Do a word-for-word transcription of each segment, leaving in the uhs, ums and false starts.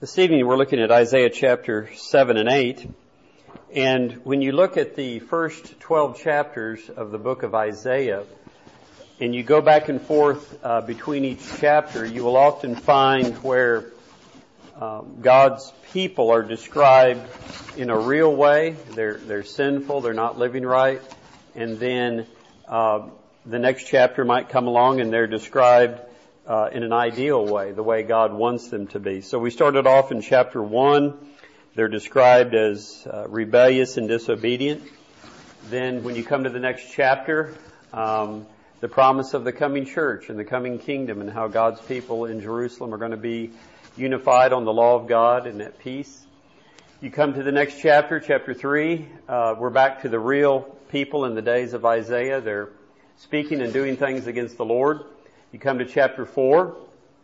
This evening we're looking at Isaiah chapter seven and eight. And when you look at the first twelve chapters of the book of Isaiah, and you go back and forth uh, between each chapter, you will often find where uh, God's people are described in a real way. They're, they're sinful, they're not living right. And then uh, the next chapter might come along and they're described Uh, in an ideal way, the way God wants them to be. So we started off in chapter one. They're described as uh, rebellious and disobedient. Then when you come to the next chapter, um, the promise of the coming church and the coming kingdom and how God's people in Jerusalem are going to be unified on the law of God and at peace. You come to the next chapter, chapter three. Uh, we're back to the real people in the days of Isaiah. They're speaking and doing things against the Lord. You come to chapter four.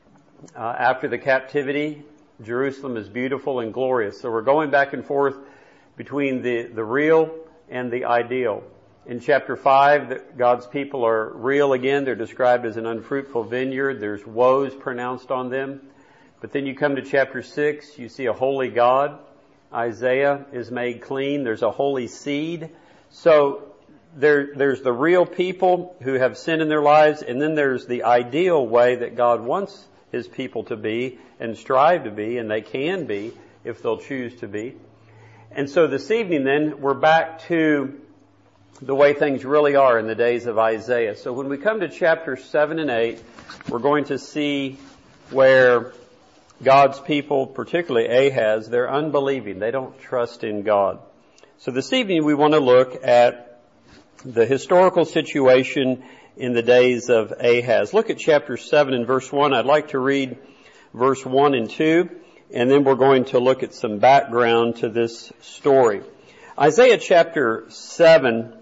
Uh, after the captivity, Jerusalem is beautiful and glorious. So we're going back and forth between the, the real and the ideal. In chapter five, God's people are real again. They're described as an unfruitful vineyard. There's woes pronounced on them. But then you come to chapter six, you see a holy God. Isaiah is made clean. There's a holy seed. So There, there's the real people who have sin in their lives, and then there's the ideal way that God wants His people to be and strive to be, and they can be if they'll choose to be. And so this evening then, we're back to the way things really are in the days of Isaiah. So when we come to chapter seven and eight, we're going to see where God's people, particularly Ahaz, they're unbelieving. They don't trust in God. So this evening we want to look at the historical situation in the days of Ahaz. Look at chapter seven and verse one. I'd like to read verse one and two, and then we're going to look at some background to this story. Isaiah chapter seven,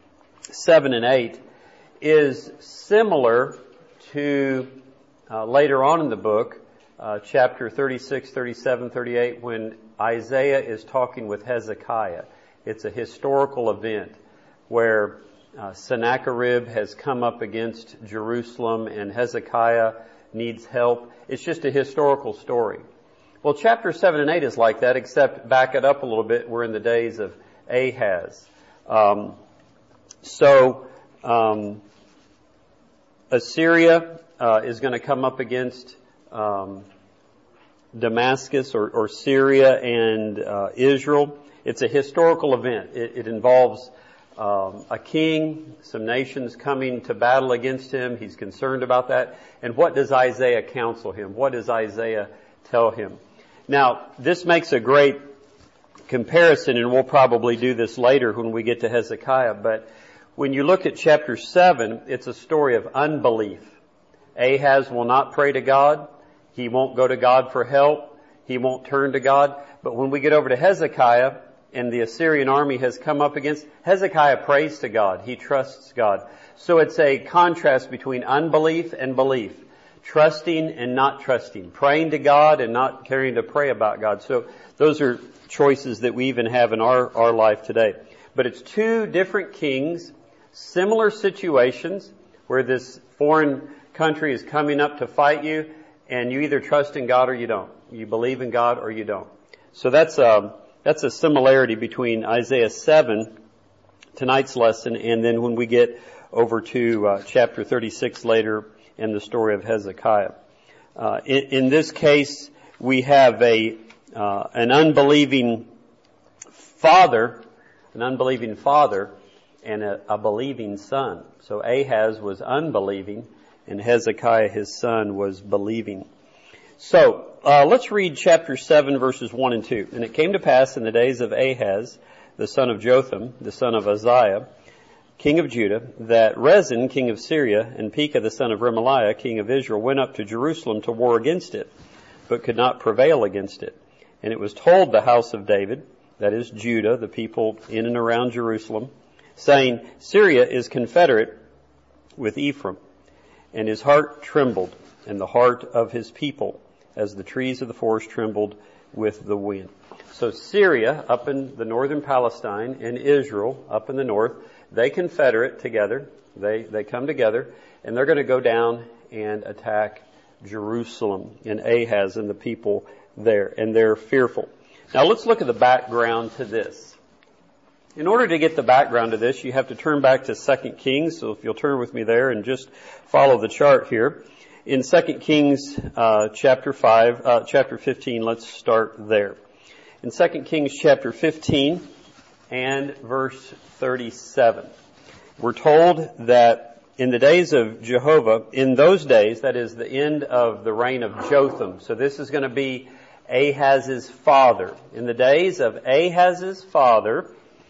seven and eight is similar to uh, later on in the book, uh, chapter thirty-six, thirty-seven, thirty-eight, when Isaiah is talking with Hezekiah. It's a historical event where uh, Sennacherib has come up against Jerusalem and Hezekiah needs help. It's just a historical story. Well, chapter seven and eight is like that, except back it up a little bit. We're in the days of Ahaz. Um, so um, Assyria uh, is going to come up against um, Damascus or, or Syria and uh, Israel. It's a historical event. It, it involves Um, a king, some nations coming to battle against him. He's concerned about that. And what does Isaiah counsel him? What does Isaiah tell him? Now, this makes a great comparison, and we'll probably do this later when we get to Hezekiah. But when you look at chapter seven, it's a story of unbelief. Ahaz will not pray to God. He won't go to God for help. He won't turn to God. But when we get over to Hezekiah, and the Assyrian army has come up against, Hezekiah prays to God. He trusts God. So it's a contrast between unbelief and belief. Trusting and not trusting. Praying to God and not caring to pray about God. So those are choices that we even have in our, our life today. But it's two different kings, similar situations, where this foreign country is coming up to fight you, and you either trust in God or you don't. You believe in God or you don't. So that's um That's a similarity between Isaiah seven, tonight's lesson, and then when we get over to uh, chapter thirty-six later in the story of Hezekiah. Uh, in, in this case, we have a uh, an unbelieving father, an unbelieving father, and a, a believing son. So Ahaz was unbelieving, and Hezekiah, his son, was believing. So, uh, let's read chapter seven, verses one and two. And it came to pass in the days of Ahaz, the son of Jotham, the son of Uzziah, king of Judah, that Rezin, king of Syria, and Pekah, the son of Remaliah, king of Israel, went up to Jerusalem to war against it, but could not prevail against it. And it was told the house of David, that is Judah, the people in and around Jerusalem, saying, Syria is confederate with Ephraim. And his heart trembled, and the heart of his people, as the trees of the forest trembled with the wind. So Syria, up in the northern Palestine, and Israel, up in the north, they confederate together. They, they come together, and they're going to go down and attack Jerusalem. And Ahaz and the people there, and they're fearful. Now let's look at the background to this. In order to get the background to this, you have to turn back to Second Kings. So if you'll turn with me there and just follow the chart here. In Second Kings uh, chapter five, uh, chapter fifteen, let's start there. In Second Kings chapter fifteen and verse thirty-seven, we're told that in the days of Jehovah, in those days, that is the end of the reign of Jotham. So this is going to be Ahaz's father. In the days of Ahaz's father,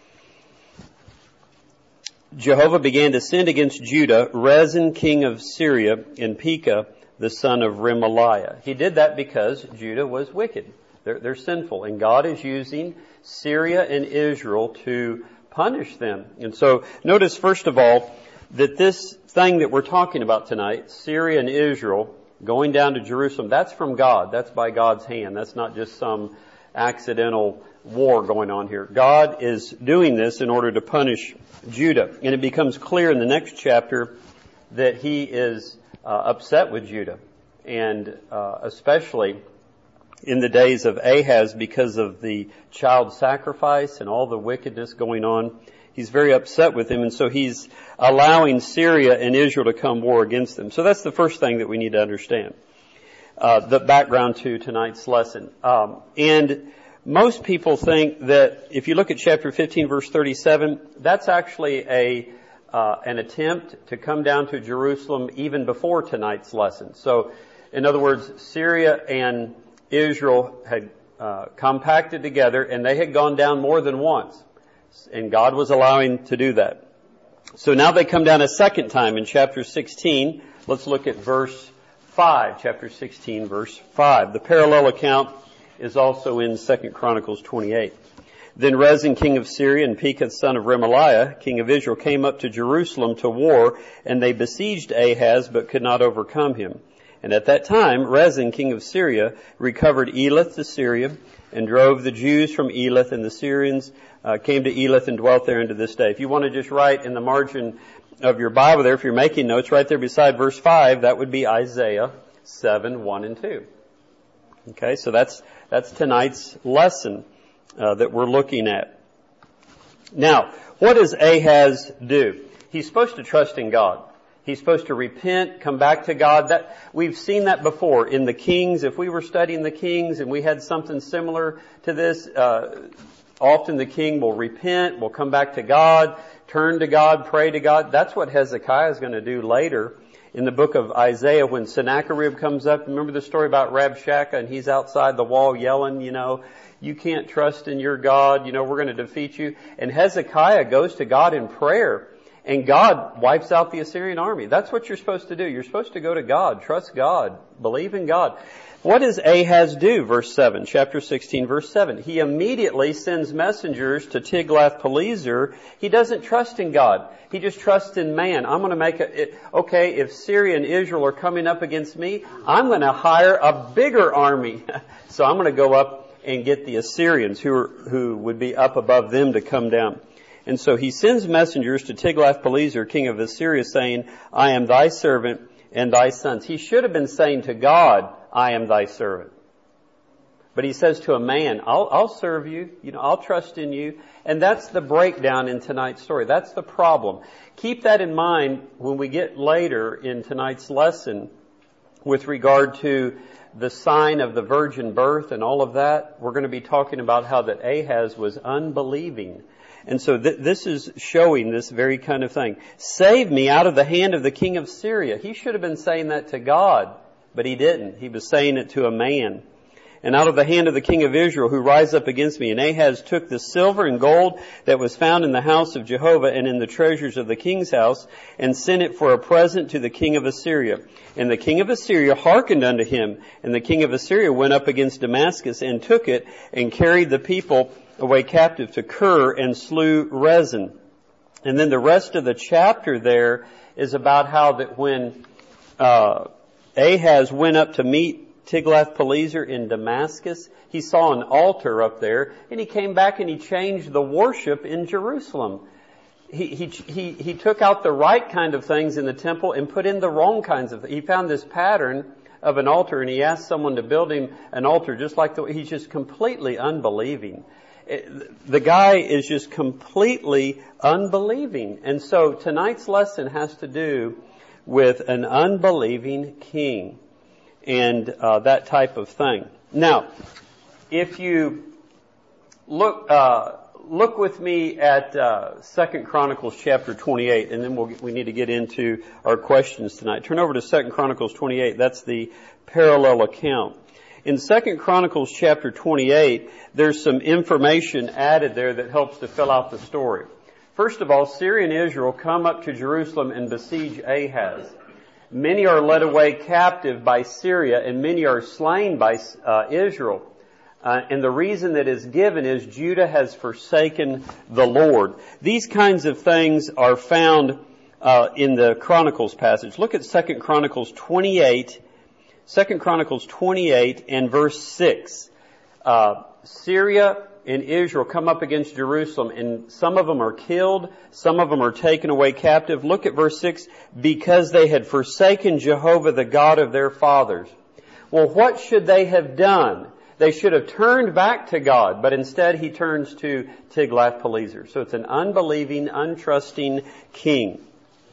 Jehovah began to sin against Judah, Rezin, king of Syria, and Pekah, the son of Remaliah. He did that because Judah was wicked. They're, they're sinful. And God is using Syria and Israel to punish them. And so notice, first of all, that this thing that we're talking about tonight, Syria and Israel, going down to Jerusalem, that's from God. That's by God's hand. That's not just some accidental war going on here. God is doing this in order to punish Judah. And it becomes clear in the next chapter that he is uh, upset with Judah. And uh, especially in the days of Ahaz, because of the child sacrifice and all the wickedness going on, he's very upset with him. And so he's allowing Syria and Israel to come war against them. So that's the first thing that we need to understand. Uh, the background to tonight's lesson. Um, and most people think that if you look at chapter fifteen, verse thirty-seven, that's actually a uh, an attempt to come down to Jerusalem even before tonight's lesson. So, in other words, Syria and Israel had uh, compacted together, and they had gone down more than once, and God was allowing to do that. So now they come down a second time in chapter sixteen. Let's look at verse five, chapter sixteen, verse five. The parallel account is also in Second Chronicles twenty-eight. Then Rezin, king of Syria, and Pekah, son of Remaliah, king of Israel, came up to Jerusalem to war, and they besieged Ahaz, but could not overcome him. And at that time, Rezin, king of Syria, recovered Elath to Syria, and drove the Jews from Elath, and the Syrians uh, came to Elath and dwelt there unto this day. If you want to just write in the margin of your Bible there, if you're making notes, right there beside verse five, that would be Isaiah seven, one and two. Okay, so that's that's tonight's lesson uh, that we're looking at. Now, what does Ahaz do? He's supposed to trust in God. He's supposed to repent, come back to God. That we've seen that before in the Kings. If we were studying the Kings and we had something similar to this, uh, often the king will repent, will come back to God, turn to God, pray to God. That's what Hezekiah is going to do later. In the book of Isaiah, when Sennacherib comes up, remember the story about Rabshakeh, and he's outside the wall yelling, you know, you can't trust in your God, you know, we're going to defeat you. And Hezekiah goes to God in prayer, and God wipes out the Assyrian army. That's what you're supposed to do. You're supposed to go to God, trust God, believe in God. What does Ahaz do? Verse seven, chapter sixteen, verse seven. He immediately sends messengers to Tiglath-Pileser. He doesn't trust in God. He just trusts in man. I'm going to make a, okay, if Syria and Israel are coming up against me, I'm going to hire a bigger army. So I'm going to go up and get the Assyrians who are, who would be up above them to come down. And so he sends messengers to Tiglath-Pileser, king of Assyria, saying, I am thy servant and thy sons. He should have been saying to God, I am thy servant. But he says to a man, I'll, I'll serve you. You know, I'll trust in you. And that's the breakdown in tonight's story. That's the problem. Keep that in mind when we get later in tonight's lesson with regard to the sign of the virgin birth and all of that. We're going to be talking about how that Ahaz was unbelieving. And so th- this is showing this very kind of thing. Save me out of the hand of the king of Syria. He should have been saying that to God, but he didn't. He was saying it to a man. And out of the hand of the king of Israel who rise up against me. And Ahaz took the silver and gold that was found in the house of Jehovah and in the treasures of the king's house, and sent it for a present to the king of Assyria. And the king of Assyria hearkened unto him. And the king of Assyria went up against Damascus and took it, and carried the people away captive to Kir, and slew Rezin. And then the rest of the chapter there is about how that when uh, Ahaz went up to meet Tiglath-Pileser in Damascus, he saw an altar up there, and he came back and he changed the worship in Jerusalem. He, he, he, he took out the right kind of things in the temple and put in the wrong kinds of, he found this pattern of an altar, and he asks someone to build him an altar just like the, he's just completely unbelieving. The guy is just completely unbelieving. And so tonight's lesson has to do with an unbelieving king and uh, that type of thing. Now, if you look uh, look with me at uh, Second Chronicles chapter twenty-eight, and then we'll get, we need to get into our questions tonight. Turn over to Second Chronicles twenty-eight. That's the parallel account. In Second Chronicles chapter twenty-eight, there's some information added there that helps to fill out the story. First of all, Syria and Israel come up to Jerusalem and besiege Ahaz. Many are led away captive by Syria, and many are slain by uh, Israel. Uh, and the reason that is given is Judah has forsaken the Lord. These kinds of things are found uh, in the Chronicles passage. Look at Second Chronicles twenty-eight. Second Chronicles twenty-eight and verse six. Uh, Syria and Israel come up against Jerusalem, and some of them are killed, some of them are taken away captive. Look at verse six. Because they had forsaken Jehovah, the God of their fathers. Well, what should they have done? They should have turned back to God, but instead he turns to Tiglath-Pileser. So it's an unbelieving, untrusting king.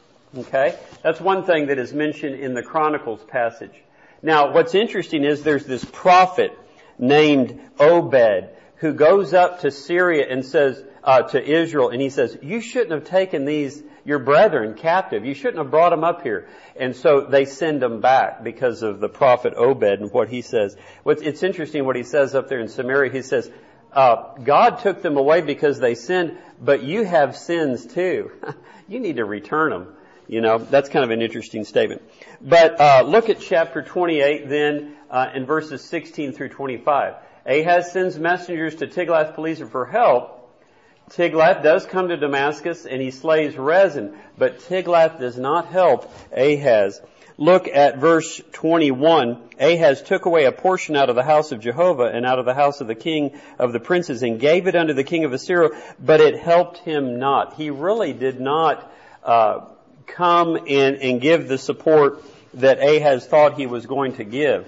Okay? That's one thing that is mentioned in the Chronicles passage. Now, what's interesting is there's this prophet named Obed who goes up to Syria and says, uh, to Israel, and he says, you shouldn't have taken these, your brethren, captive. You shouldn't have brought them up here. And so they send them back because of the prophet Obed and what he says. It's interesting what he says up there in Samaria. He says, uh, God took them away because they sinned, but you have sins too. You need to return them. You know, that's kind of an interesting statement. But uh look at chapter twenty-eight then, uh in verses sixteen through twenty-five. Ahaz sends messengers to Tiglath-Pileser for help. Tiglath does come to Damascus and he slays Rezin, but Tiglath does not help Ahaz. Look at verse twenty-one. Ahaz took away a portion out of the house of Jehovah and out of the house of the king of the princes and gave it unto the king of Assyria, but it helped him not. He really did not uh come in and give the support that Ahaz thought he was going to give.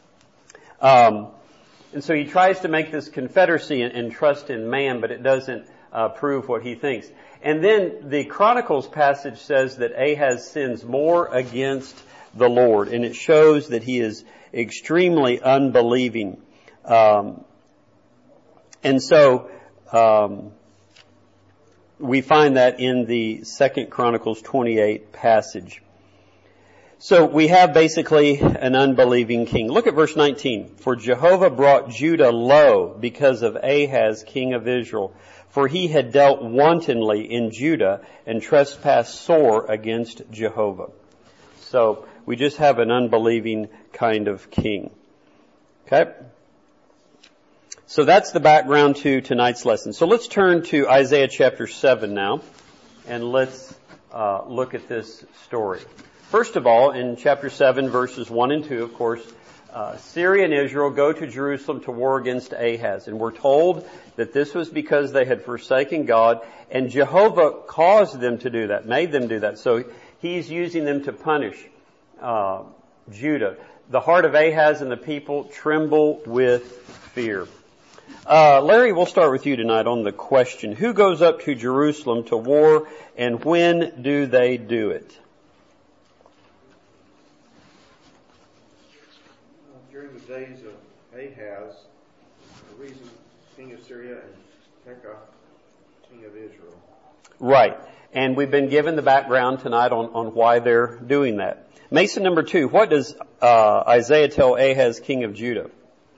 Um, and so he tries to make this confederacy and, and trust in man, but it doesn't uh, prove what he thinks. And then the Chronicles passage says that Ahaz sins more against the Lord, and it shows that he is extremely unbelieving. Um, and so um, we find that in the Second Chronicles twenty-eight passage. So we have basically an unbelieving king. Look at verse nineteen. For Jehovah brought Judah low because of Ahaz, king of Israel. For he had dealt wantonly in Judah and trespassed sore against Jehovah. So we just have an unbelieving kind of king. Okay? So that's the background to tonight's lesson. So let's turn to Isaiah chapter seven now, and let's uh, look at this story. First of all, in chapter seven, verses one and two, of course, uh, Syria and Israel go to Jerusalem to war against Ahaz. And we're told that this was because they had forsaken God, and Jehovah caused them to do that, made them do that. So he's using them to punish uh, Judah. The heart of Ahaz and the people tremble with fear. Uh, Larry, we'll start with you tonight on the question, who goes up to Jerusalem to war, and when do they do it? During the days of Ahaz, the reason king of Syria and Pekah, king of Israel. Right. And we've been given the background tonight on, on why they're doing that. Mason number two, what does uh, Isaiah tell Ahaz, king of Judah?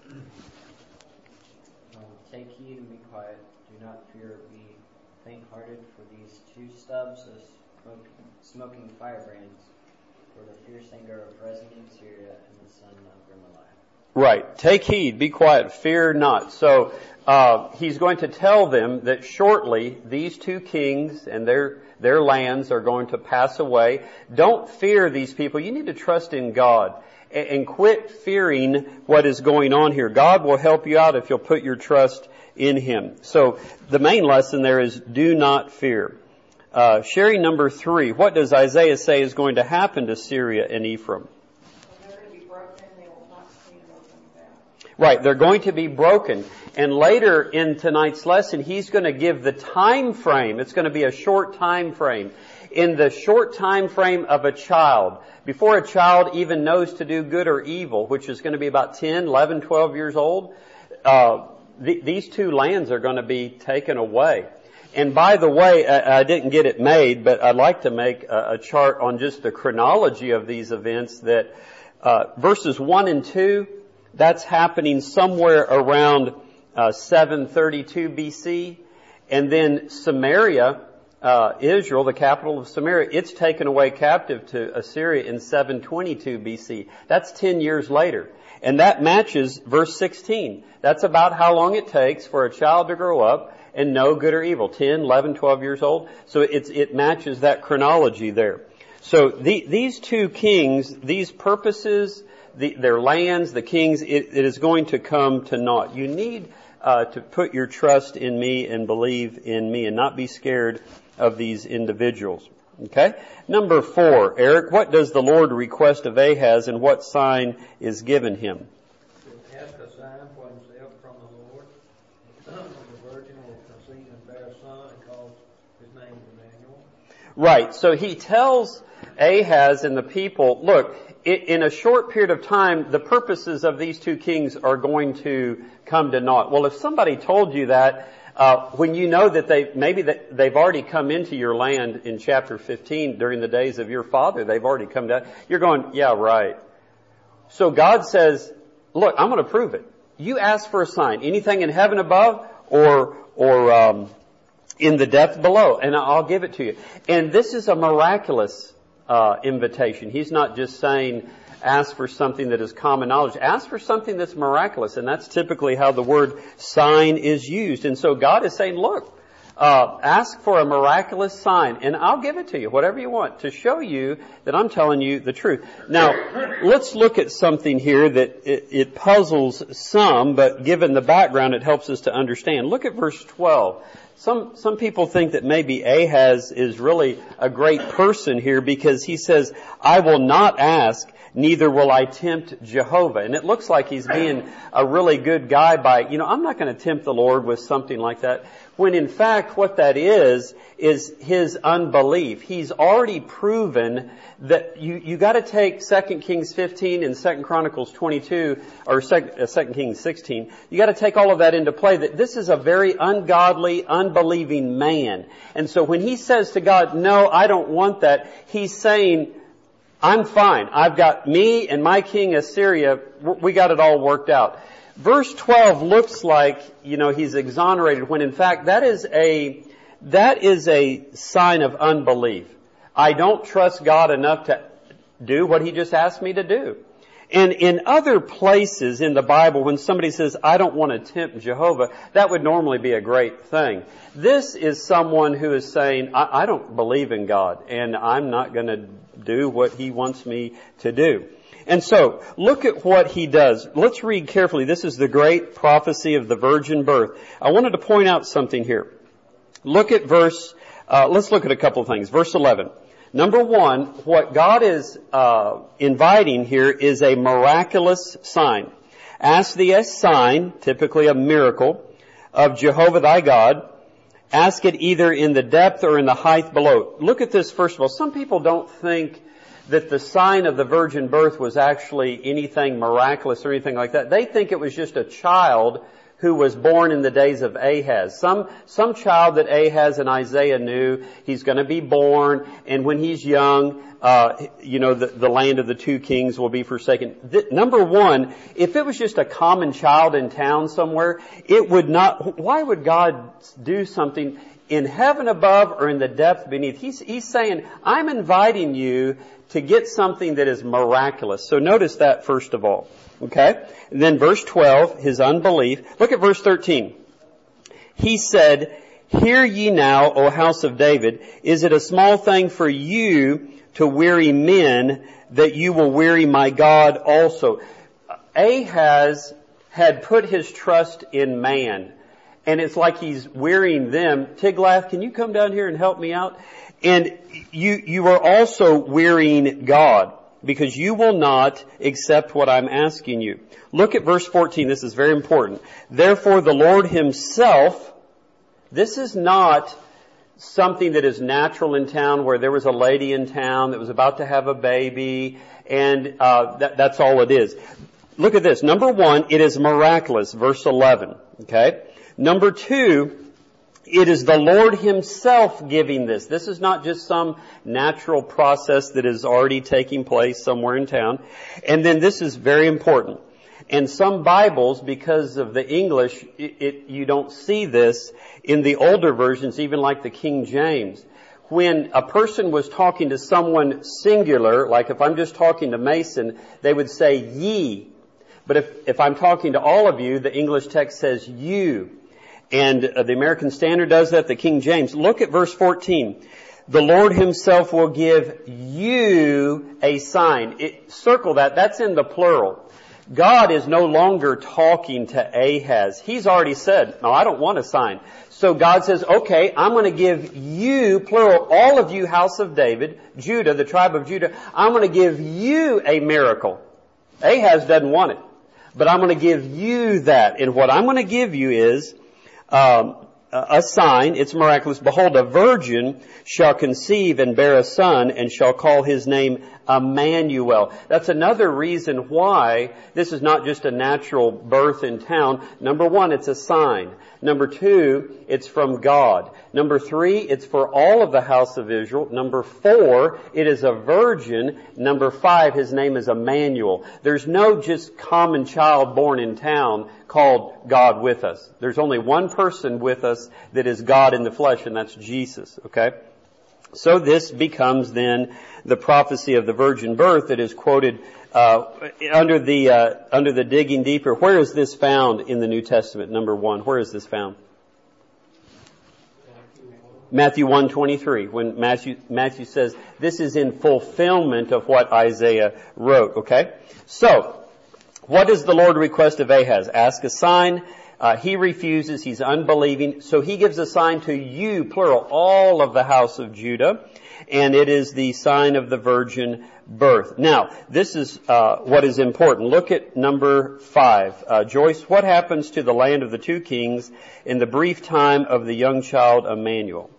Take heed and be quiet. Do not fear, be faint-hearted, for these two stubs of smoking, smoking firebrands, for the fierce anger of Rezin in Syria and the son of Remaliah. Right. Take heed, be quiet, fear not. So uh, he's going to tell them that shortly these two kings and their their lands are going to pass away. Don't fear these people. You need to trust in God and, and quit fearing what is going on here. God will help you out if you'll put your trust in Him. So the main lesson there is do not fear. Uh, sharing number three, what does Isaiah say is going to happen to Syria and Ephraim? They're going to be broken, they Right, they're going to be broken. And later in tonight's lesson, he's going to give the time frame. It's going to be a short time frame. In the short time frame of a child, before a child even knows to do good or evil, which is going to be about ten, eleven, twelve years old, uh, th- these two lands are going to be taken away. And by the way, I, I didn't get it made, but I'd like to make a, a chart on just the chronology of these events that uh, verses one and two, that's happening somewhere around uh, seven thirty-two B C. And then Samaria, uh, Israel, the capital of Samaria, it's taken away captive to Assyria in seven twenty-two B C. That's ten years later. And that matches verse sixteen. That's about how long it takes for a child to grow up and know good or evil. ten, eleven, twelve years old. So it's, it matches that chronology there. So the, these two kings, these purposes, the, their lands, the kings, it, it is going to come to naught. You need uh, to put your trust in me and believe in me and not be scared of these individuals. Okay? Number four, Eric, what does the Lord request of Ahaz and what sign is given him? To ask a sign for himself from the Lord. The virgin will conceive and bear a son and call his name Emmanuel. Right. So he tells Ahaz and the people, look, in a short period of time, the purposes of these two kings are going to come to naught. Well, if somebody told you that, uh, when you know that they, maybe that they've already come into your land in chapter fifteen during the days of your father, they've already come down, you're going, yeah, right. So God says, look, I'm going to prove it. You ask for a sign, anything in heaven above or, or, um, in the depth below, and I'll give it to you. And this is a miraculous Uh, invitation. He's not just saying, ask for something that is common knowledge. Ask for something that's miraculous. And that's typically how the word sign is used. And so God is saying, look, uh, ask for a miraculous sign and I'll give it to you, whatever you want, to show you that I'm telling you the truth. Now, let's look at something here that it, it puzzles some, but given the background, it helps us to understand. Look at verse twelve. Some, some people think that maybe Ahaz is really a great person here because he says, I will not ask, neither will I tempt Jehovah. And it looks like he's being a really good guy by, you know, I'm not going to tempt the Lord with something like that. When in fact what that is, is his unbelief. He's already proven that you, you gotta take Second Kings fifteen and Second Chronicles twenty-two, or Second Kings sixteen, you gotta take all of that into play, that this is a very ungodly, unbelieving man. And so when he says to God, no, I don't want that, he's saying, I'm fine. I've got me and my king Assyria, we got it all worked out. Verse twelve looks like, you know, he's exonerated when in fact that is a, that is a sign of unbelief. I don't trust God enough to do what he just asked me to do. And in other places in the Bible, when somebody says, I don't want to tempt Jehovah, that would normally be a great thing. This is someone who is saying, I, I don't believe in God and I'm not going to do what he wants me to do. And so, look at what he does. Let's read carefully. This is the great prophecy of the virgin birth. I wanted to point out something here. Look at verse, uh, let's look at a couple of things. Verse eleven. Number one, what God is uh, inviting here is a miraculous sign. Ask thee a sign, typically a miracle, of Jehovah thy God. Ask it either in the depth or in the height below. Look at this first of all. Some people don't think that the sign of the virgin birth was actually anything miraculous or anything like that. They think it was just a child who was born in the days of Ahaz. Some, some child that Ahaz and Isaiah knew, he's going to be born, and when he's young, uh, you know, the, the land of the two kings will be forsaken. Th- number one, if it was just a common child in town somewhere, it would not, why would God do something in heaven above or in the depth beneath? He's, he's saying, I'm inviting you to get something that is miraculous. So notice that first of all. Okay? And then verse twelve, his unbelief. Look at verse thirteen. He said, hear ye now, O house of David, is it a small thing for you to weary men that you will weary my God also? Ahaz had put his trust in man. And it's like he's wearying them. Tiglath, can you come down here and help me out? And you, you are also wearying God. because you will not accept what I'm asking you. Look at verse fourteen. This is very important. Therefore the Lord himself, this is not something that is natural in town where there was a lady in town that was about to have a baby, and uh, that, that's all it is. Look at this. Number one, it is miraculous, verse eleven. Okay? Number two, it is the Lord himself giving this. This is not just some natural process that is already taking place somewhere in town. And then this is very important. And some Bibles, because of the English, it, it, you don't see this in the older versions, even like the King James. When a person was talking to someone singular, like if I'm just talking to Mason, they would say ye. But if, if I'm talking to all of you, the English text says you. And uh, the American Standard does that, the King James. Look at verse fourteen. The Lord himself will give you a sign. It, circle that. That's in the plural. God is no longer talking to Ahaz. He's already said, no, I don't want a sign. So God says, okay, I'm going to give you, plural, all of you, house of David, Judah, the tribe of Judah, I'm going to give you a miracle. Ahaz doesn't want it. But I'm going to give you that. And what I'm going to give you is Um, a sign. It's miraculous. Behold, a virgin shall conceive and bear a son and shall call his name Emmanuel. That's another reason why this is not just a natural birth in town. Number one, it's a sign. Number two, it's from God. Number three, it's for all of the house of Israel. Number four, it is a virgin. Number five, his name is Emmanuel. There's no just common child born in town called God with us. There's only one person with us that is God in the flesh, and that's Jesus. Okay? So this becomes then the prophecy of the virgin birth that is quoted uh, under the uh, under the digging deeper. Where is this found in the New Testament? Number one, where is this found? Matthew one twenty-three, when Matthew Matthew says this is in fulfillment of what Isaiah wrote. Okay, so what does the Lord request of Ahaz? Ask a sign. Uh, he refuses. He's unbelieving. So he gives a sign to you, plural, all of the house of Judah. And it is the sign of the virgin birth. Now, this is uh, what is important. Look at number five. Uh, Joyce, what happens to the land of the two kings in the brief time of the young child Emmanuel?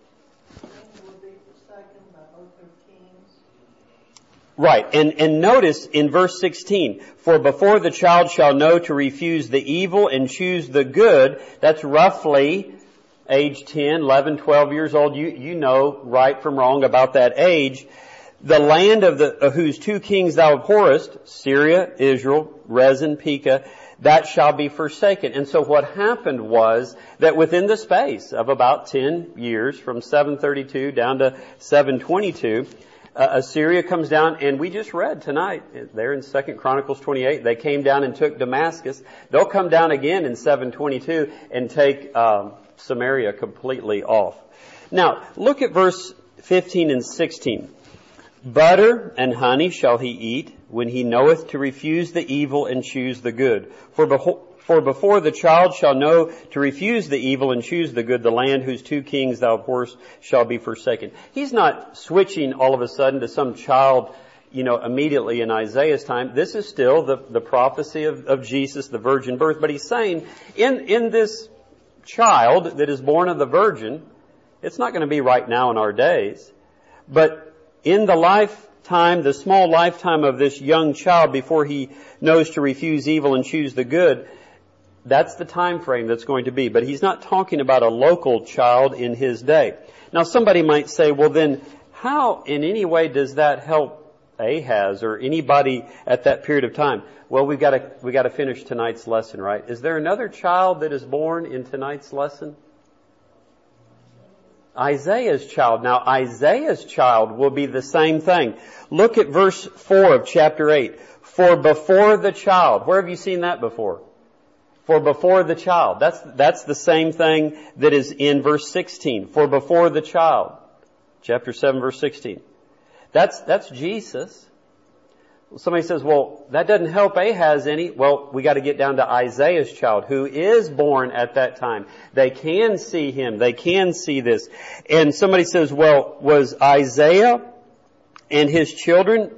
Right, and, and notice in verse sixteen, for before the child shall know to refuse the evil and choose the good, that's roughly age ten, eleven, twelve years old. You, you know right from wrong about that age. The land of the, of whose two kings thou abhorrest, Syria, Israel, Rezin, Pekah, that shall be forsaken. And so what happened was that within the space of about ten years, from seven thirty-two down to seven twenty-two, Uh, Assyria comes down, and we just read tonight, there in Second Chronicles twenty-eight, they came down and took Damascus. They'll come down again in seven twenty-two and take um, Samaria completely off. Now, look at verse fifteen and sixteen. Butter and honey shall he eat when he knoweth to refuse the evil and choose the good. For behold, For before the child shall know to refuse the evil and choose the good, the land whose two kings thou abhorrest shall be forsaken. He's not switching all of a sudden to some child, you know, immediately in Isaiah's time. This is still the, the prophecy of, of Jesus, the virgin birth. But he's saying, in, in this child that is born of the virgin, it's not going to be right now in our days, but in the lifetime, the small lifetime of this young child before he knows to refuse evil and choose the good, that's the time frame that's going to be. But he's not talking about a local child in his day. Now somebody might say, well then, how in any way does that help Ahaz or anybody at that period of time? Well, we've got to, we've got to finish tonight's lesson, right? Is there another child that is born in tonight's lesson? Isaiah's child. Now Isaiah's child will be the same thing. Look at verse four of chapter eight. For before the child. Where have you seen that before? For before the child. That's, that's the same thing that is in verse sixteen. For before the child. Chapter seven, verse sixteen. That's, that's Jesus. Somebody says, well, that doesn't help Ahaz any. Well, we got to get down to Isaiah's child, who is born at that time. They can see him. They can see this. And somebody says, well, was Isaiah and his children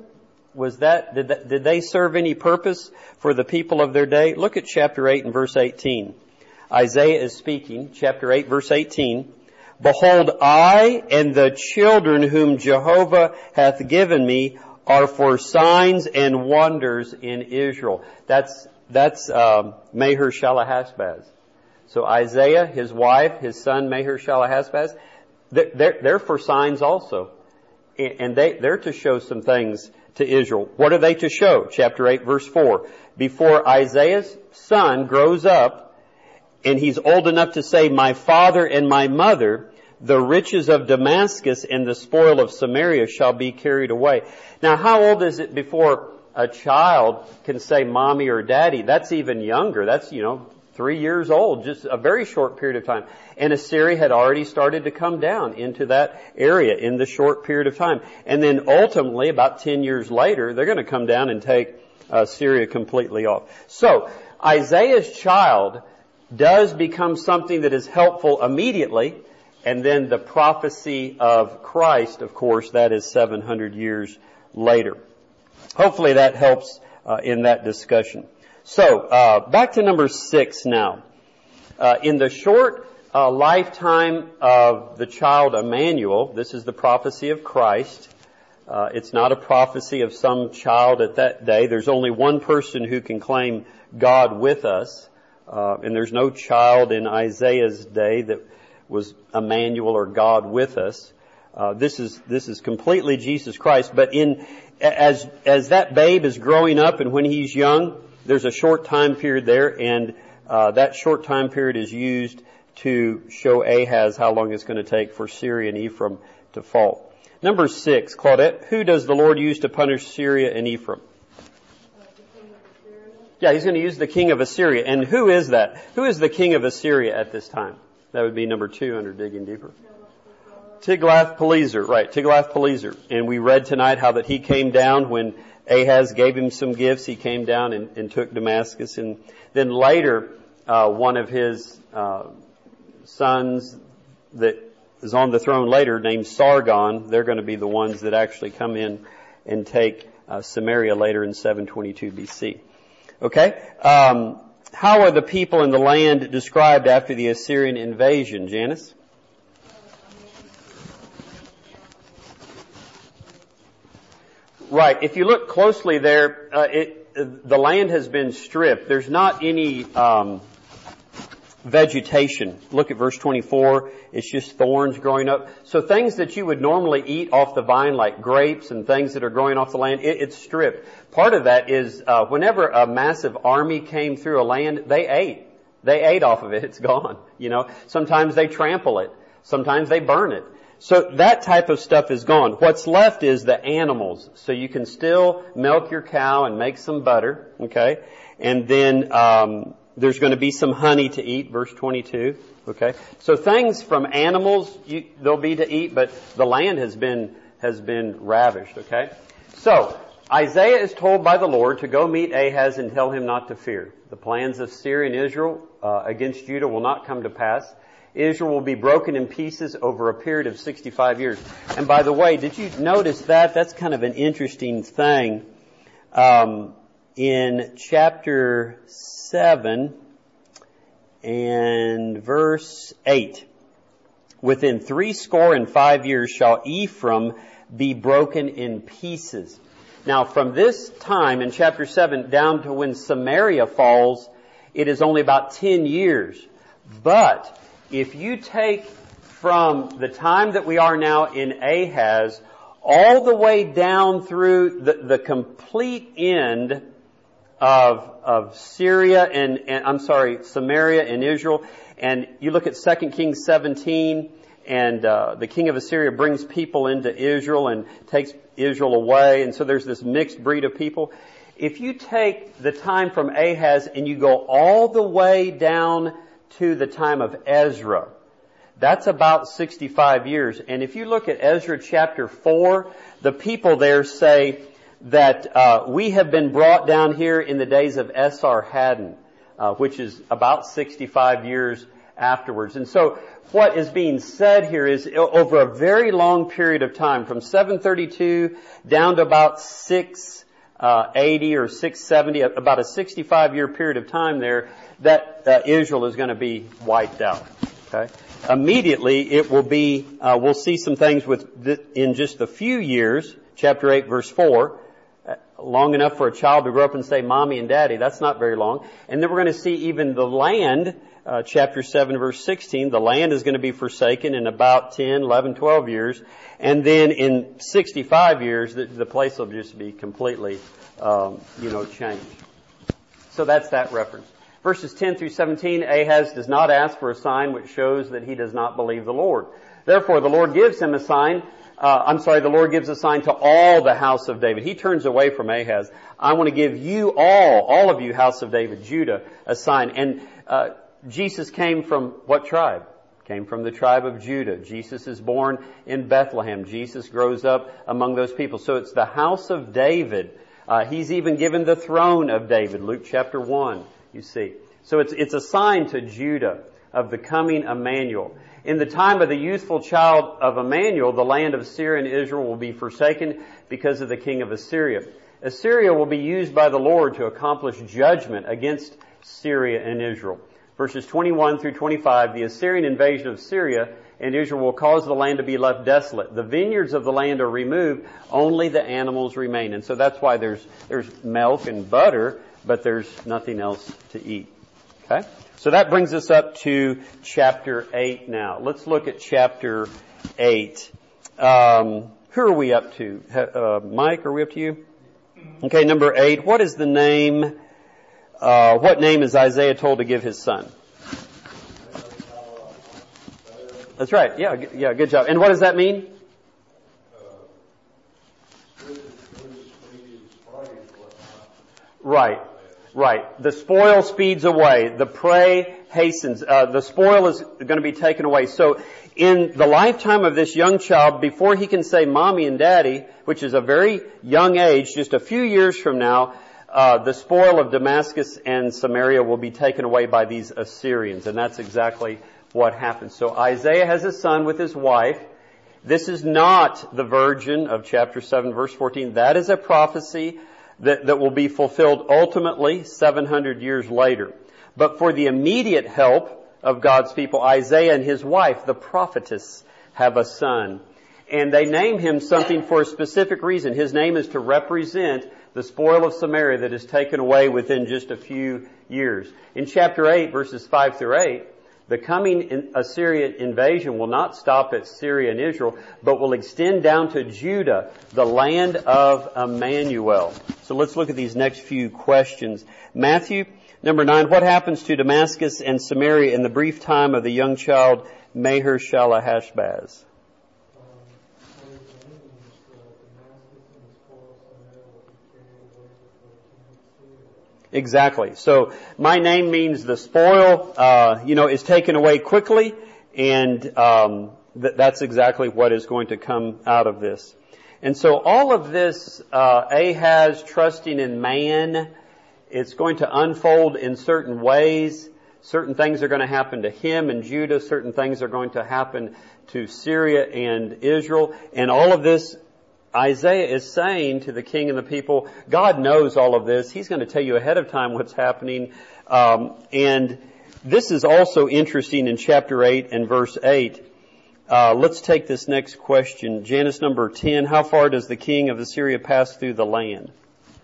was that did, that, did they serve any purpose for the people of their day? Look at chapter eight and verse eighteen. Isaiah is speaking, chapter eight, verse eighteen. Behold, I and the children whom Jehovah hath given me are for signs and wonders in Israel. That's that's um, Maher-shalal-hash-baz. So Isaiah, his wife, his son Maher-shalal-hash-baz, they're, they're for signs also. And they, they're to show some things to Israel. What are they to show? Chapter eight, verse four. Before Isaiah's son grows up, and he's old enough to say, my father and my mother, the riches of Damascus and the spoil of Samaria shall be carried away. Now, how old is it before a child can say mommy or daddy? That's even younger. That's, you know, three years old, just a very short period of time. And Assyria had already started to come down into that area in the short period of time. And then ultimately, about ten years later, they're going to come down and take uh, Syria completely off. So, Isaiah's child does become something that is helpful immediately. And then the prophecy of Christ, of course, that is seven hundred years later. Hopefully that helps uh, in that discussion. So, uh, back to number six now. Uh, in the short uh, lifetime of the child Emmanuel, this is the prophecy of Christ. Uh, it's not a prophecy of some child at that day. There's only one person who can claim God with us. Uh, and there's no child in Isaiah's day that was Emmanuel or God with us. Uh, this is this is completely Jesus Christ. But in as as that babe is growing up and when he's young, there's a short time period there, and uh, that short time period is used to show Ahaz how long it's going to take for Syria and Ephraim to fall. Number six, Claudette, who does the Lord use to punish Syria and Ephraim? Yeah, he's going to use the king of Assyria. And who is that? Who is the king of Assyria at this time? That would be number two under digging deeper. Tiglath-Pileser, right, Tiglath-Pileser. And we read tonight how that he came down when Ahaz gave him some gifts. He came down and, and took Damascus. And then later, uh, one of his uh, sons that is on the throne later, named Sargon, they're going to be the ones that actually come in and take uh, Samaria later in seven twenty-two B C. Okay? Um, how are the people in the land described after the Assyrian invasion, Janice? Right. If you look closely there, uh, it, the land has been stripped. There's not any um, vegetation. Look at verse twenty-four. It's just thorns growing up. So things that you would normally eat off the vine, like grapes and things that are growing off the land, it, it's stripped. Part of that is uh, whenever a massive army came through a land, they ate. They ate off of it. It's gone. You know, sometimes they trample it. Sometimes they burn it. So that type of stuff is gone. What's left is the animals. So you can still milk your cow and make some butter, okay? And then um, there's going to be some honey to eat, verse twenty-two, okay? So things from animals, you, they'll be to eat, but the land has been has been ravished, okay? So Isaiah is told by the Lord to go meet Ahaz and tell him not to fear. The plans of Syria and Israel uh, against Judah will not come to pass. Israel will be broken in pieces over a period of sixty-five years. And by the way, did you notice that? That's kind of an interesting thing. Um, in chapter seven and verse eight, within three score and five years shall Ephraim be broken in pieces. Now, from this time in chapter seven down to when Samaria falls, it is only about ten years. But if you take from the time that we are now in Ahaz all the way down through the, the complete end of of Syria and, and I'm sorry, Samaria and Israel, and you look at Second Kings seventeen, and uh, the king of Assyria brings people into Israel and takes Israel away, and so there's this mixed breed of people. If you take the time from Ahaz and you go all the way down to the time of Ezra, that's about sixty-five years. And if you look at Ezra chapter four, the people there say that uh, we have been brought down here in the days of Esarhaddon, uh, which is about sixty-five years afterwards. And so what is being said here is over a very long period of time, from seven thirty-two down to about six eighty or six seventy, about a sixty-five year period of time there, that uh, Israel is going to be wiped out. Okay. Immediately, it will be, uh, we'll see some things with, th- in just a few years, chapter eight, verse four, uh, long enough for a child to grow up and say, Mommy and Daddy. That's not very long. And then we're going to see even the land, uh, chapter seven, verse sixteen, the land is going to be forsaken in about ten, eleven, twelve years. And then in sixty-five years, the, the place will just be completely, um, you know, changed. So that's that reference. Verses ten through seventeen, Ahaz does not ask for a sign which shows that he does not believe the Lord. Therefore, the Lord gives him a sign. Uh, I'm sorry, the Lord gives a sign to all the house of David. He turns away from Ahaz. I want to give you all, all of you, house of David, Judah, a sign. And uh, Jesus came from what tribe? Came from the tribe of Judah. Jesus is born in Bethlehem. Jesus grows up among those people. So it's the house of David. Uh, he's even given the throne of David, Luke chapter one. You see. So it's, it's a sign to Judah of the coming Emmanuel. In the time of the youthful child of Emmanuel, the land of Syria and Israel will be forsaken because of the king of Assyria. Assyria will be used by the Lord to accomplish judgment against Syria and Israel. Verses twenty-one through twenty-five, the Assyrian invasion of Syria and Israel will cause the land to be left desolate. The vineyards of the land are removed, only the animals remain. And so that's why there's, there's milk and butter, but there's nothing else to eat. Okay? So that brings us up to chapter eight now. Let's look at chapter eight. Um, who are we up to? Uh, Mike, are we up to you? Okay, number eight. What is the name, uh, what name is Isaiah told to give his son? That's right. Yeah, yeah, good job. And what does that mean? Right. Right. The spoil speeds away. The prey hastens. Uh, the spoil is going to be taken away. So in the lifetime of this young child, before he can say Mommy and Daddy, which is a very young age, just a few years from now, uh, the spoil of Damascus and Samaria will be taken away by these Assyrians. And that's exactly what happens. So Isaiah has a son with his wife. This is not the virgin of chapter seven, verse fourteen. That is a prophecy That, that will be fulfilled ultimately seven hundred years later. But for the immediate help of God's people, Isaiah and his wife, the prophetess, have a son. And they name him something for a specific reason. His name is to represent the spoil of Samaria that is taken away within just a few years. In chapter eight, verses five through eight, the coming Assyrian invasion will not stop at Syria and Israel, but will extend down to Judah, the land of Emmanuel. So let's look at these next few questions. Matthew, number nine, what happens to Damascus and Samaria in the brief time of the young child Maher-shalal-hash-baz? Exactly. So my name means the spoil, uh, you know, is taken away quickly, and um, th- that's exactly what is going to come out of this. And so all of this, uh, Ahaz trusting in man, it's going to unfold in certain ways. Certain things are going to happen to him and Judah. Certain things are going to happen to Syria and Israel. And all of this, Isaiah is saying to the king and the people, God knows all of this. He's going to tell you ahead of time what's happening. Um, and this is also interesting in chapter eight and verse eight. Uh, let's take this next question. Janice, number ten. How far does the king of Assyria pass through the land?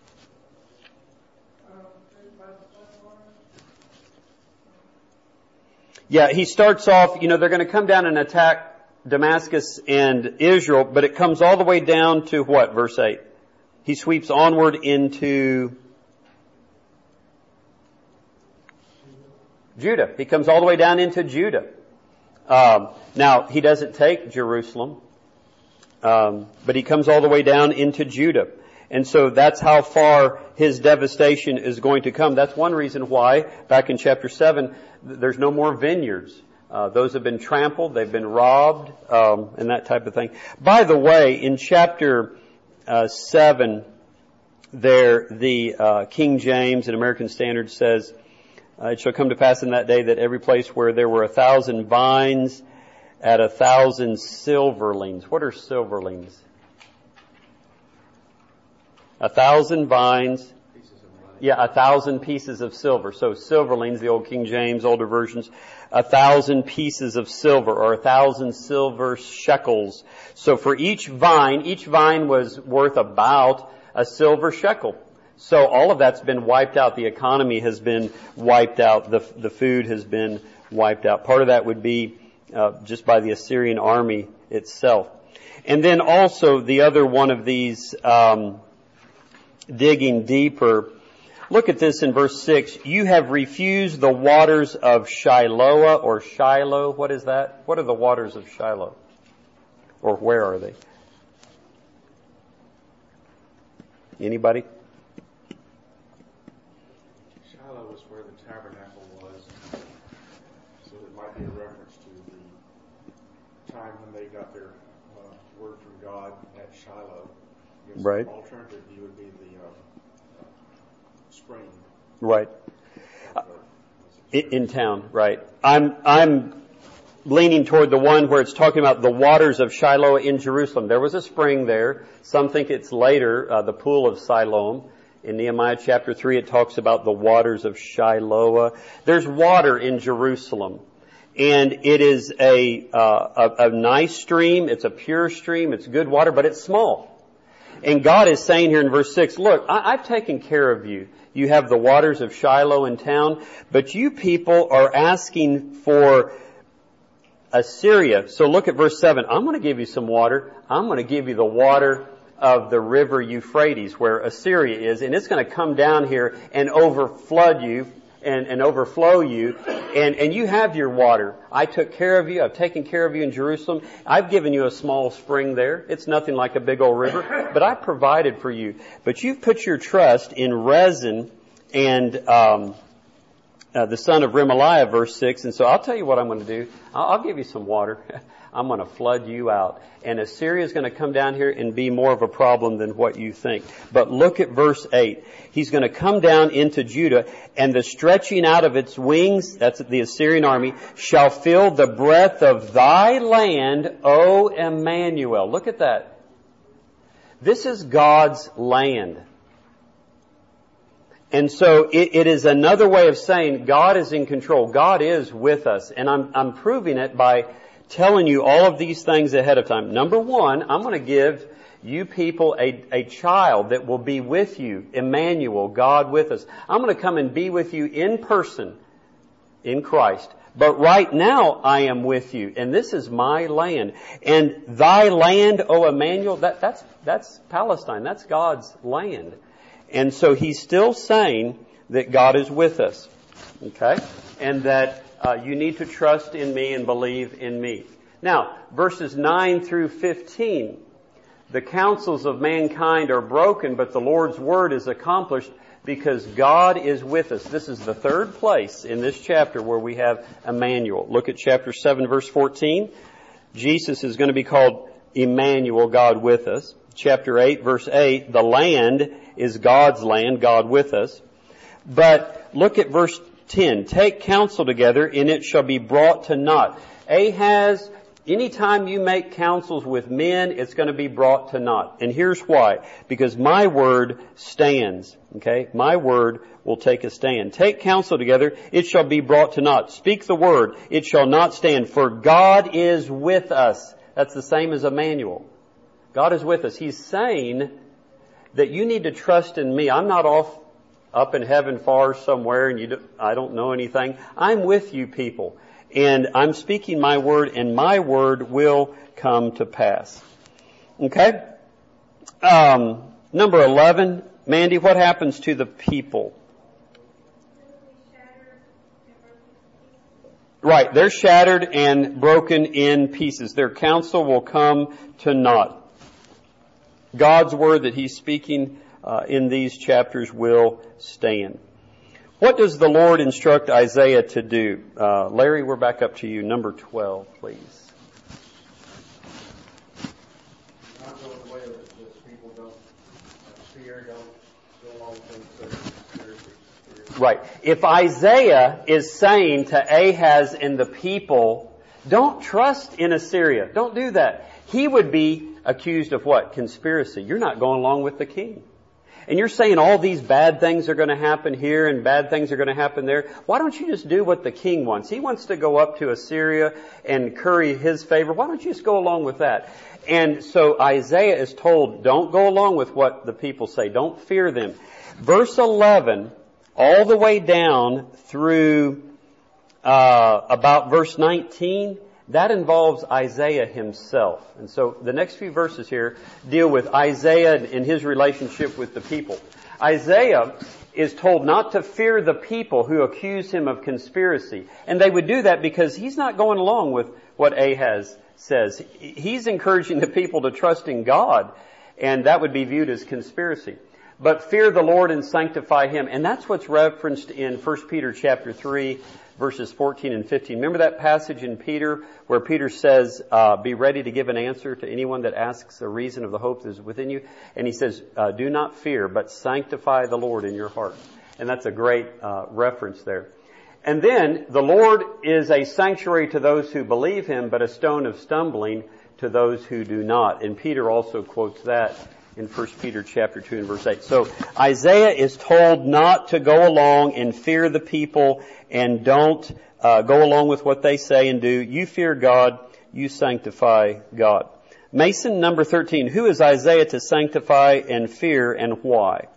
Yeah, he starts off, you know, they're going to come down and attack Damascus and Israel, but it comes all the way down to what? Verse eight. He sweeps onward into Judah. He comes all the way down into Judah. Um, now, he doesn't take Jerusalem, um, but he comes all the way down into Judah. And so that's how far his devastation is going to come. That's one reason why, back in chapter seven, there's no more vineyards. Uh, those have been trampled, they've been robbed, um, and that type of thing. By the way, in chapter uh, seven, there the uh, King James and American Standard says, Uh, it shall come to pass in that day that every place where there were a thousand vines at a thousand silverlings. What are silverlings? A thousand vines. Yeah, a thousand pieces of silver. So silverlings, the old King James, older versions, a thousand pieces of silver or a thousand silver shekels. So for each vine, each vine was worth about a silver shekel. So all of that's been wiped out. The economy has been wiped out. The, the food has been wiped out. Part of that would be uh, just by the Assyrian army itself. And then also the other one of these, um, digging deeper. Look at this in verse six. You have refused the waters of Shiloah or Shiloh. What is that? What are the waters of Shiloh? Or where are they? Anybody? Shiloh was where the tabernacle was, so it might be a reference to the time when they got their uh, word from God at Shiloh. I guess Right. The alternative view would be the uh, spring. Right. Of In, in town, right. I'm, I'm leaning toward the one where it's talking about the waters of Shiloh in Jerusalem. There was a spring there. Some think it's later, uh, the pool of Siloam. In Nehemiah chapter three, it talks about the waters of Shiloah. There's water in Jerusalem. And it is a, uh, a, a nice stream. It's a pure stream. It's good water, but it's small. And God is saying here in verse six, look, I, I've taken care of you. You have the waters of Shiloh in town, but you people are asking for Assyria. So look at verse seven. I'm going to give you some water. I'm going to give you the water of the river Euphrates, where Assyria is, and it's going to come down here and overflood you and, and overflow you, and, and you have your water. I took care of you. I've taken care of you in Jerusalem. I've given you a small spring there. It's nothing like a big old river, but I provided for you. But you've put your trust in Rezin and um, uh, the son of Remaliah, verse six. And so I'll tell you what I'm going to do. I'll, I'll give you some water. I'm going to flood you out. And Assyria is going to come down here and be more of a problem than what you think. But look at verse eight. He's going to come down into Judah, and the stretching out of its wings, that's the Assyrian army, shall fill the breadth of thy land, O Emmanuel. Look at that. This is God's land. And so it, it is another way of saying God is in control. God is with us. And I'm, I'm proving it by telling you all of these things ahead of time. Number one, I'm going to give you people a, a child that will be with you, Emmanuel, God with us. I'm going to come and be with you in person in Christ. But right now I am with you, and this is my land. And thy land, O Emmanuel, that, that's, that's Palestine. That's God's land. And so he's still saying that God is with us. Okay? And that Uh, you need to trust in me and believe in me. Now, verses nine through fifteen. The counsels of mankind are broken, but the Lord's word is accomplished because God is with us. This is the third place in this chapter where we have Emmanuel. Look at chapter seven, verse fourteen. Jesus is going to be called Emmanuel, God with us. Chapter eight, verse eight. The land is God's land, God with us. But look at verse ten. Take counsel together, and it shall be brought to naught. Ahaz, anytime you make counsels with men, it's going to be brought to naught. And here's why. Because my word stands. Okay? My word will take a stand. Take counsel together, it shall be brought to naught. Speak the word, it shall not stand. For God is with us. That's the same as Emmanuel. God is with us. He's saying that you need to trust in me. I'm not off up in heaven far somewhere, and you do, I don't know anything. I'm with you people, and I'm speaking my word, and my word will come to pass. Okay? Um, number eleven, Mandy, what happens to the people? Right, they're shattered and broken in pieces. Their counsel will come to naught. God's word that he's speaking Uh, in these chapters will stand. What does the Lord instruct Isaiah to do? Uh, Larry, we're back up to you. Number twelve, please. Not go the way that this people don't uh, fear, don't go along with things that are seriously serious. Right. If Isaiah is saying to Ahaz and the people, don't trust in Assyria, don't do that, he would be accused of what? Conspiracy. You're not going along with the king. And you're saying all these bad things are going to happen here and bad things are going to happen there. Why don't you just do what the king wants? He wants to go up to Assyria and curry his favor. Why don't you just go along with that? And so Isaiah is told, don't go along with what the people say. Don't fear them. Verse eleven, all the way down through uh, about verse nineteen, that involves Isaiah himself. And so the next few verses here deal with Isaiah and his relationship with the people. Isaiah is told not to fear the people who accuse him of conspiracy. And they would do that because he's not going along with what Ahaz says. He's encouraging the people to trust in God, and that would be viewed as conspiracy. But fear the Lord and sanctify Him. And that's what's referenced in First Peter chapter three, verses fourteen and fifteen. Remember that passage in Peter where Peter says, uh, be ready to give an answer to anyone that asks a reason of the hope that is within you. And he says, uh, do not fear, but sanctify the Lord in your heart. And that's a great uh, reference there. And then the Lord is a sanctuary to those who believe Him, but a stone of stumbling to those who do not. And Peter also quotes that in First Peter chapter two and verse eight. So Isaiah is told not to go along and fear the people and don't uh, go along with what they say and do. You fear God, you sanctify God. Mason, number thirteen. Who is Isaiah to sanctify and fear, and why?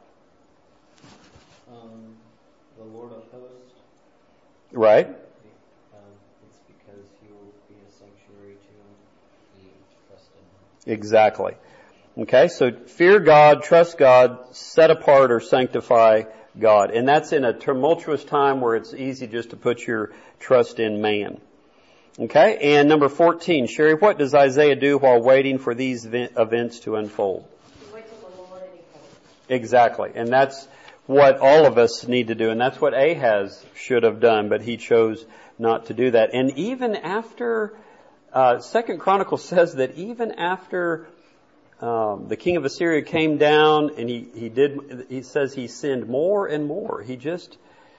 Um, the Lord of hosts. Right. Um, it's because He will be a sanctuary to him. He trusts in Him. Exactly. Okay, so fear God, trust God, set apart or sanctify God. And that's in a tumultuous time where it's easy just to put your trust in man. Okay, and number fourteen, Sherry, what does Isaiah do while waiting for these events to unfold? He waits on the Lord and He calls. Exactly, and that's what all of us need to do, and that's what Ahaz should have done, but he chose not to do that. And even after, uh, Second Chronicles says that even after Um, the king of Assyria came down and he, he did, he says he sinned more and more. He just,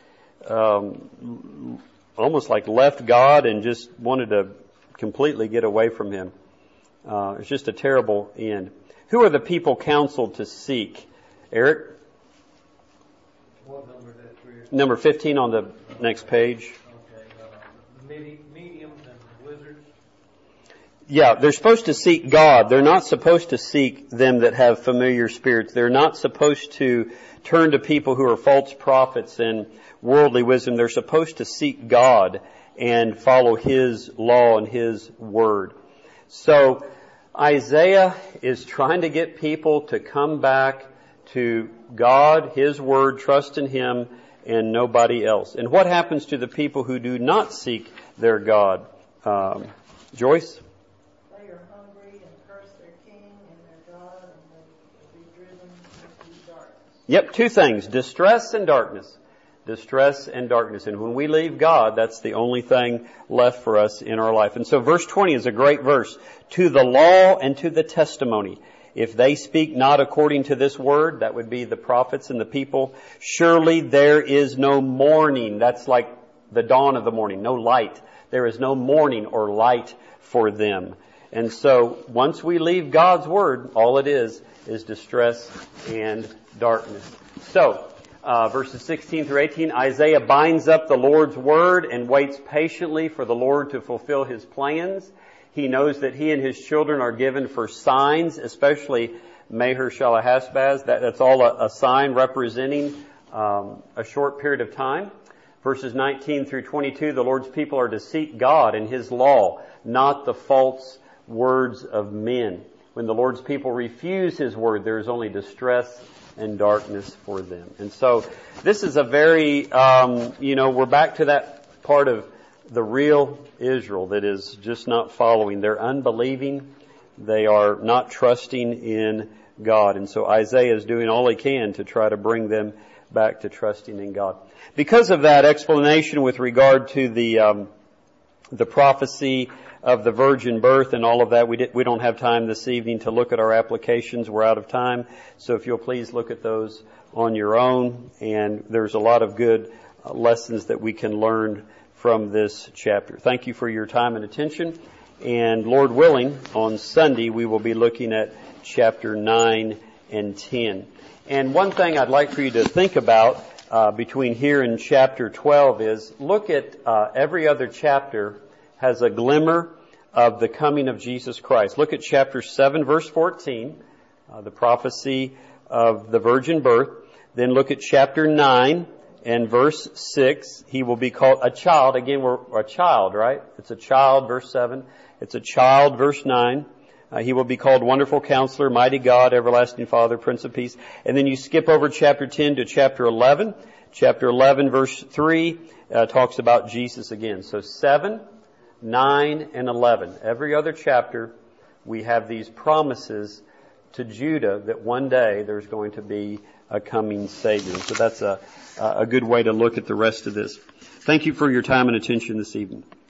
um, almost like left God and just wanted to completely get away from Him. Uh, it's just a terrible end. Who are the people counseled to seek? Eric? What number is that? Three? Number fifteen on the next page. Okay, uh, medi- mediums and wizards. Yeah, they're supposed to seek God. They're not supposed to seek them that have familiar spirits. They're not supposed to turn to people who are false prophets and worldly wisdom. They're supposed to seek God and follow His law and His word. So Isaiah is trying to get people to come back to God, His word, trust in Him, and nobody else. And what happens to the people who do not seek their God? Um, Joyce? Yep, two things. Distress and darkness. Distress and darkness. And when we leave God, that's the only thing left for us in our life. And so verse twenty is a great verse. To the law and to the testimony. If they speak not according to this word, that would be the prophets and the people, surely there is no morning. That's like the dawn of the morning. No light. There is no morning or light for them. And so once we leave God's word, all it is is distress and darkness. So, uh, verses sixteen through eighteen, Isaiah binds up the Lord's word and waits patiently for the Lord to fulfill His plans. He knows that he and his children are given for signs, especially Maher-shalal-hash-baz. That, that's all a, a sign representing um, a short period of time. Verses nineteen through twenty-two, the Lord's people are to seek God and His law, not the false words of men. When the Lord's people refuse His word, there is only distress and darkness for them. And so this is a very, um, you know, we're back to that part of the real Israel that is just not following. They're unbelieving. They are not trusting in God. And so Isaiah is doing all he can to try to bring them back to trusting in God. Because of that explanation with regard to the um, the prophecy of the virgin birth and all of that, we did, we don't have time this evening to look at our applications. We're out of time. So if you'll please look at those on your own, and there's a lot of good uh, lessons that we can learn from this chapter. Thank you for your time and attention, and Lord willing, on Sunday we will be looking at chapter nine and ten. And one thing I'd like for you to think about uh, between here and chapter twelve is look at uh, every other chapter has a glimmer of the coming of Jesus Christ. Look at chapter seven, verse fourteen, uh, the prophecy of the virgin birth. Then look at chapter nine and verse six. He will be called a child. Again, we're a child, right? It's a child, verse seven. It's a child, verse nine. Uh, he will be called Wonderful Counselor, Mighty God, Everlasting Father, Prince of Peace. And then you skip over chapter ten to chapter eleven. Chapter eleven, verse three, uh, talks about Jesus again. So seven, nine, and eleven. Every other chapter, we have these promises to Judah that one day there's going to be a coming Savior. So that's a, a good way to look at the rest of this. Thank you for your time and attention this evening.